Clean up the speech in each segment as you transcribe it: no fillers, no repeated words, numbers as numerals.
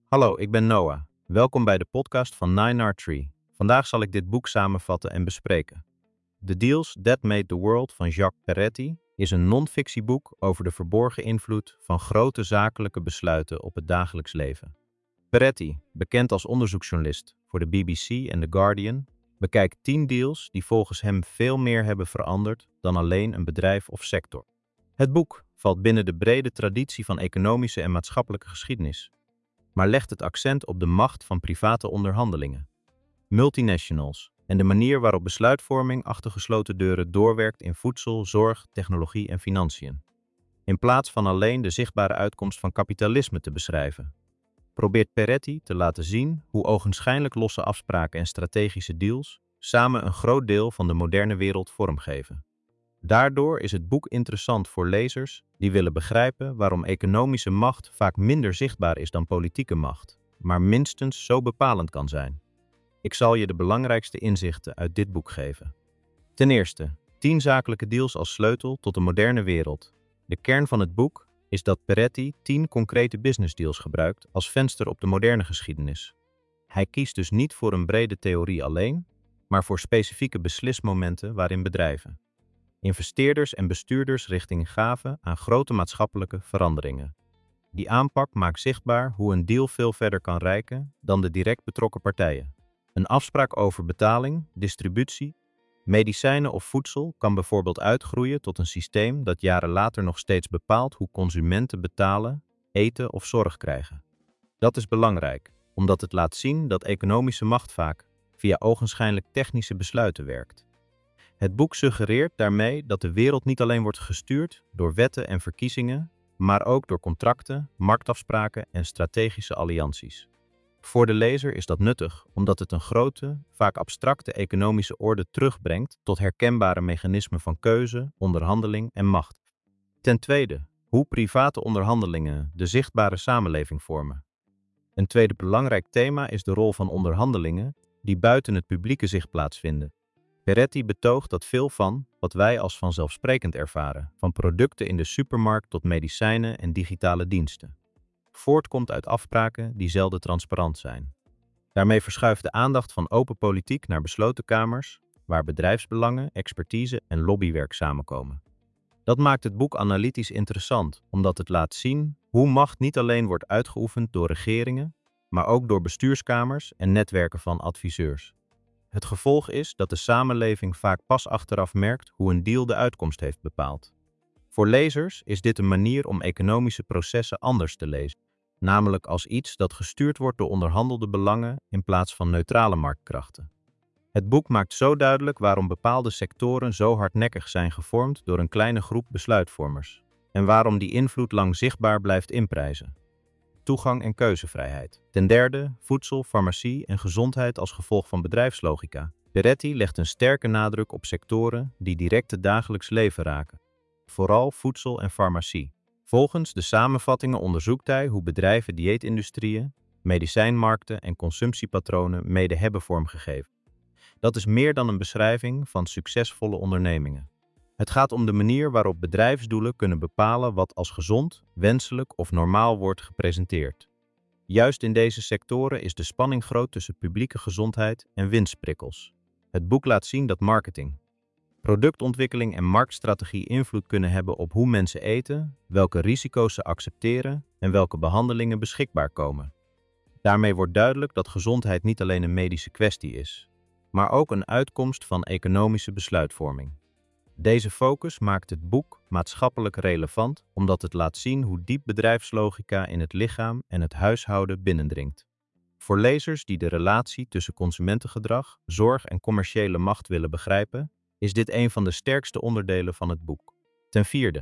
Hallo, ik ben Noah. Welkom bij de podcast van 9R3. Vandaag zal ik dit boek samenvatten en bespreken. The Deals That Made the World van Jacques Peretti is een non-fictieboek over de verborgen invloed van grote zakelijke besluiten op het dagelijks leven. Peretti, bekend als onderzoeksjournalist voor de BBC en The Guardian, bekijkt 10 deals die volgens hem veel meer hebben veranderd dan alleen een bedrijf of sector. Het boek valt binnen de brede traditie van economische en maatschappelijke geschiedenis, maar legt het accent op de macht van private onderhandelingen, multinationals en de manier waarop besluitvorming achter gesloten deuren doorwerkt in voedsel, zorg, technologie en financiën. In plaats van alleen de zichtbare uitkomst van kapitalisme te beschrijven, probeert Peretti te laten zien hoe ogenschijnlijk losse afspraken en strategische deals samen een groot deel van de moderne wereld vormgeven. Daardoor is het boek interessant voor lezers die willen begrijpen waarom economische macht vaak minder zichtbaar is dan politieke macht, maar minstens zo bepalend kan zijn. Ik zal je de belangrijkste inzichten uit dit boek geven. Ten eerste, 10 zakelijke deals als sleutel tot de moderne wereld. De kern van het boek is dat Peretti 10 concrete business deals gebruikt als venster op de moderne geschiedenis. Hij kiest dus niet voor een brede theorie alleen, maar voor specifieke beslismomenten waarin bedrijven, investeerders en bestuurders richting gaven aan grote maatschappelijke veranderingen. Die aanpak maakt zichtbaar hoe een deal veel verder kan reiken dan de direct betrokken partijen. Een afspraak over betaling, distributie, medicijnen of voedsel kan bijvoorbeeld uitgroeien tot een systeem dat jaren later nog steeds bepaalt hoe consumenten betalen, eten of zorg krijgen. Dat is belangrijk, omdat het laat zien dat economische macht vaak via ogenschijnlijk technische besluiten werkt. Het boek suggereert daarmee dat de wereld niet alleen wordt gestuurd door wetten en verkiezingen, maar ook door contracten, marktafspraken en strategische allianties. Voor de lezer is dat nuttig, omdat het een grote, vaak abstracte economische orde terugbrengt tot herkenbare mechanismen van keuze, onderhandeling en macht. Ten tweede, hoe private onderhandelingen de zichtbare samenleving vormen. Een tweede belangrijk thema is de rol van onderhandelingen die buiten het publieke zicht plaatsvinden. Peretti betoogt dat veel van wat wij als vanzelfsprekend ervaren, van producten in de supermarkt tot medicijnen en digitale diensten, voortkomt uit afspraken die zelden transparant zijn. Daarmee verschuift de aandacht van open politiek naar besloten kamers, waar bedrijfsbelangen, expertise en lobbywerk samenkomen. Dat maakt het boek analytisch interessant, omdat het laat zien hoe macht niet alleen wordt uitgeoefend door regeringen, maar ook door bestuurskamers en netwerken van adviseurs. Het gevolg is dat de samenleving vaak pas achteraf merkt hoe een deal de uitkomst heeft bepaald. Voor lezers is dit een manier om economische processen anders te lezen, namelijk als iets dat gestuurd wordt door onderhandelde belangen in plaats van neutrale marktkrachten. Het boek maakt zo duidelijk waarom bepaalde sectoren zo hardnekkig zijn gevormd door een kleine groep besluitvormers en waarom die invloed lang zichtbaar blijft inprijzen. Toegang en keuzevrijheid. Ten derde, voedsel, farmacie en gezondheid als gevolg van bedrijfslogica. Peretti legt een sterke nadruk op sectoren die direct het dagelijks leven raken, vooral voedsel en farmacie. Volgens de samenvattingen onderzoekt hij hoe bedrijven dieetindustrieën, medicijnmarkten en consumptiepatronen mede hebben vormgegeven. Dat is meer dan een beschrijving van succesvolle ondernemingen. Het gaat om de manier waarop bedrijfsdoelen kunnen bepalen wat als gezond, wenselijk of normaal wordt gepresenteerd. Juist in deze sectoren is de spanning groot tussen publieke gezondheid en winstprikkels. Het boek laat zien dat marketing, productontwikkeling en marktstrategie invloed kunnen hebben op hoe mensen eten, welke risico's ze accepteren en welke behandelingen beschikbaar komen. Daarmee wordt duidelijk dat gezondheid niet alleen een medische kwestie is, maar ook een uitkomst van economische besluitvorming. Deze focus maakt het boek maatschappelijk relevant omdat het laat zien hoe diep bedrijfslogica in het lichaam en het huishouden binnendringt. Voor lezers die de relatie tussen consumentengedrag, zorg en commerciële macht willen begrijpen, is dit een van de sterkste onderdelen van het boek. Ten vierde,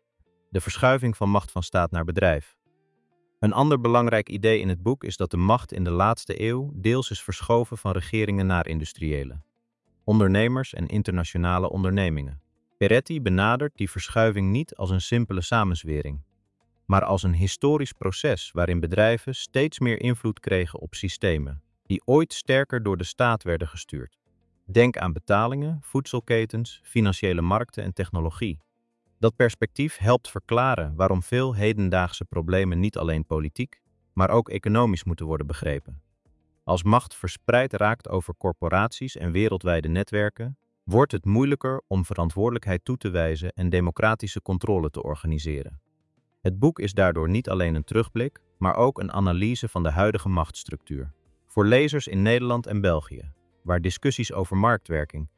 de verschuiving van macht van staat naar bedrijf. Een ander belangrijk idee in het boek is dat de macht in de laatste eeuw deels is verschoven van regeringen naar industriëlen, ondernemers en internationale ondernemingen. Peretti benadert die verschuiving niet als een simpele samenzwering, maar als een historisch proces waarin bedrijven steeds meer invloed kregen op systemen, die ooit sterker door de staat werden gestuurd. Denk aan betalingen, voedselketens, financiële markten en technologie. Dat perspectief helpt verklaren waarom veel hedendaagse problemen niet alleen politiek, maar ook economisch moeten worden begrepen. Als macht verspreid raakt over corporaties en wereldwijde netwerken, wordt het moeilijker om verantwoordelijkheid toe te wijzen en democratische controle te organiseren. Het boek is daardoor niet alleen een terugblik, maar ook een analyse van de huidige machtsstructuur. Voor lezers in Nederland en België, waar discussies over marktwerking,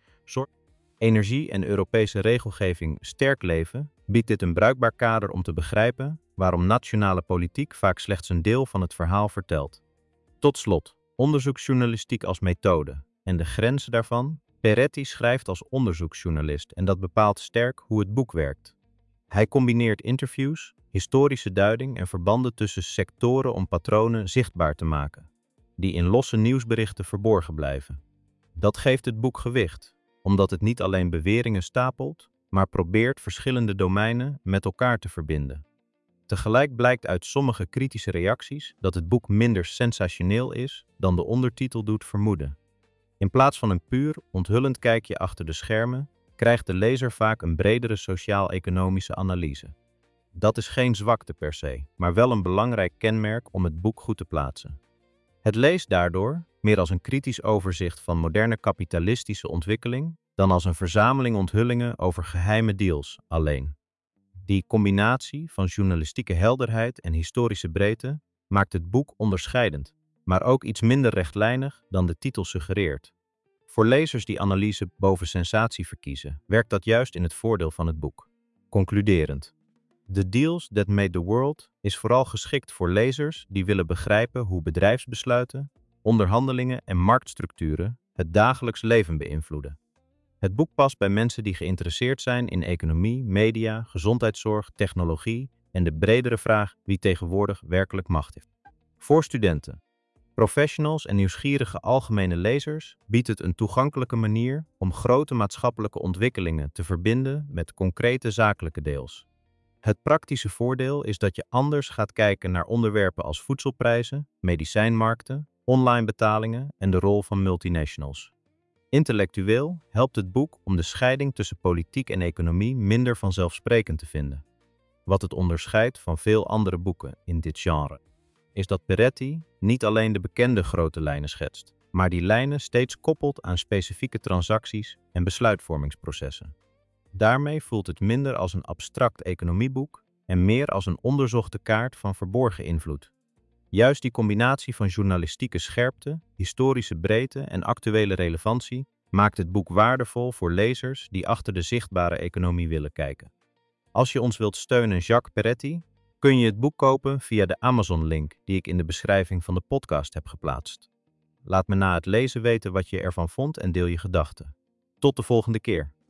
energie en Europese regelgeving sterk leven, biedt dit een bruikbaar kader om te begrijpen waarom nationale politiek vaak slechts een deel van het verhaal vertelt. Tot slot, onderzoeksjournalistiek als methode en de grenzen daarvan. Peretti schrijft als onderzoeksjournalist en dat bepaalt sterk hoe het boek werkt. Hij combineert interviews, historische duiding en verbanden tussen sectoren om patronen zichtbaar te maken, die in losse nieuwsberichten verborgen blijven. Dat geeft het boek gewicht, omdat het niet alleen beweringen stapelt, maar probeert verschillende domeinen met elkaar te verbinden. Tegelijk blijkt uit sommige kritische reacties dat het boek minder sensationeel is dan de ondertitel doet vermoeden. In plaats van een puur, onthullend kijkje achter de schermen, krijgt de lezer vaak een bredere sociaal-economische analyse. Dat is geen zwakte per se, maar wel een belangrijk kenmerk om het boek goed te plaatsen. Het leest daardoor meer als een kritisch overzicht van moderne kapitalistische ontwikkeling dan als een verzameling onthullingen over geheime deals alleen. Die combinatie van journalistieke helderheid en historische breedte maakt het boek onderscheidend, maar ook iets minder rechtlijnig dan de titel suggereert. Voor lezers die analyse boven sensatie verkiezen, werkt dat juist in het voordeel van het boek. Concluderend. The Deals That Made the World is vooral geschikt voor lezers die willen begrijpen hoe bedrijfsbesluiten, onderhandelingen en marktstructuren het dagelijks leven beïnvloeden. Het boek past bij mensen die geïnteresseerd zijn in economie, media, gezondheidszorg, technologie en de bredere vraag wie tegenwoordig werkelijk macht heeft. Voor studenten, professionals en nieuwsgierige algemene lezers biedt het een toegankelijke manier om grote maatschappelijke ontwikkelingen te verbinden met concrete zakelijke deals. Het praktische voordeel is dat je anders gaat kijken naar onderwerpen als voedselprijzen, medicijnmarkten, online betalingen en de rol van multinationals. Intellectueel helpt het boek om de scheiding tussen politiek en economie minder vanzelfsprekend te vinden. Wat het onderscheidt van veel andere boeken in dit genre, is dat Peretti niet alleen de bekende grote lijnen schetst, maar die lijnen steeds koppelt aan specifieke transacties en besluitvormingsprocessen. Daarmee voelt het minder als een abstract economieboek en meer als een onderzochte kaart van verborgen invloed. Juist die combinatie van journalistieke scherpte, historische breedte en actuele relevantie maakt het boek waardevol voor lezers die achter de zichtbare economie willen kijken. Als je ons wilt steunen, Jacques Peretti, kun je het boek kopen via de Amazon-link die ik in de beschrijving van de podcast heb geplaatst. Laat me na het lezen weten wat je ervan vond en deel je gedachten. Tot de volgende keer.